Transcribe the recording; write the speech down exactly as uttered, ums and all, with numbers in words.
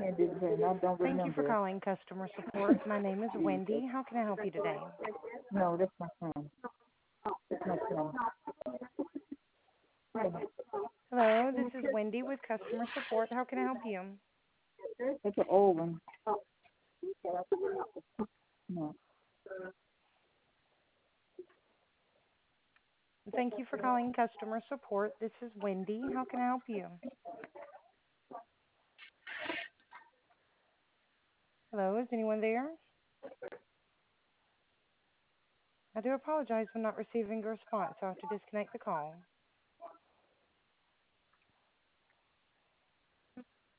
and I don't Thank you for remember it. calling customer support. My name is Wendy. How can I help you today? No, that's my son. That's my son. Hello, this is Wendy with customer support. How can I help you? It's an old one. No. Thank you for calling customer support. This is Wendy. How can I help you? Hello, is anyone there? I do apologize. I'm not receiving a response. I'll have to disconnect the call.